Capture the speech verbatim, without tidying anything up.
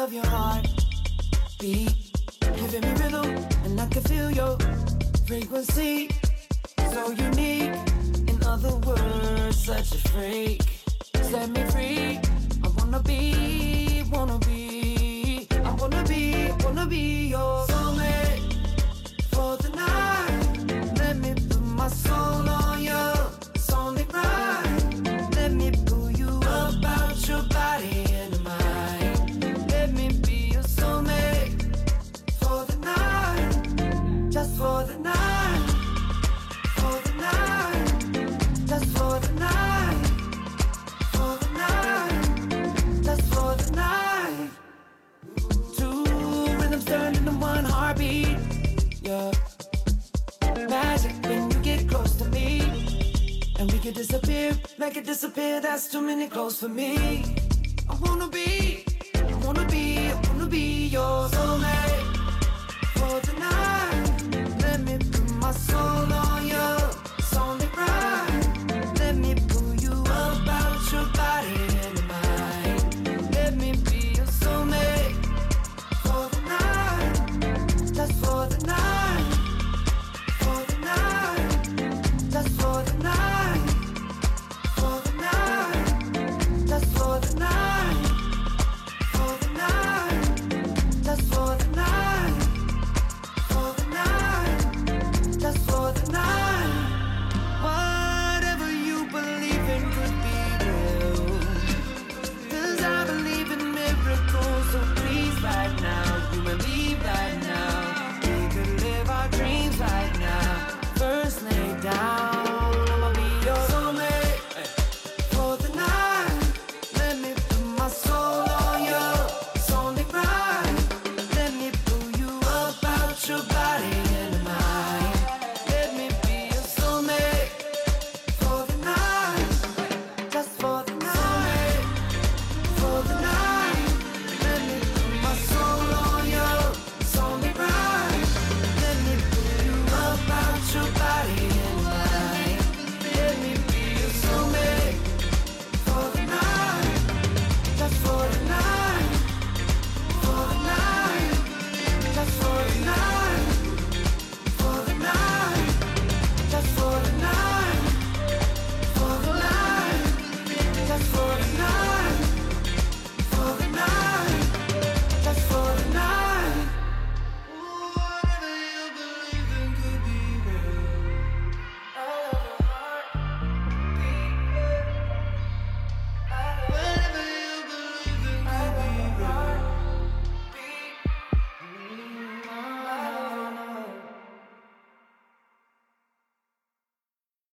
of your heart beat, giving me rhythm, and I can feel your frequency. So unique, in other words, such a freak. Set me free. I wanna be, wanna be, I wanna be, wanna be your soulmate for the night. Let me put my soul on your sonic ride. Let me pull you up out your body and mind. Let me be your soulmate for the night, just for the night, for the night, just for the night, for the night, just for the night. Two rhythms turned into one heartbeat. Yeah, magic when you get close to me, and we can disappear, make it disappear. That's too many close for me. I wanna be, I wanna be, I wanna be your soulmate for the night.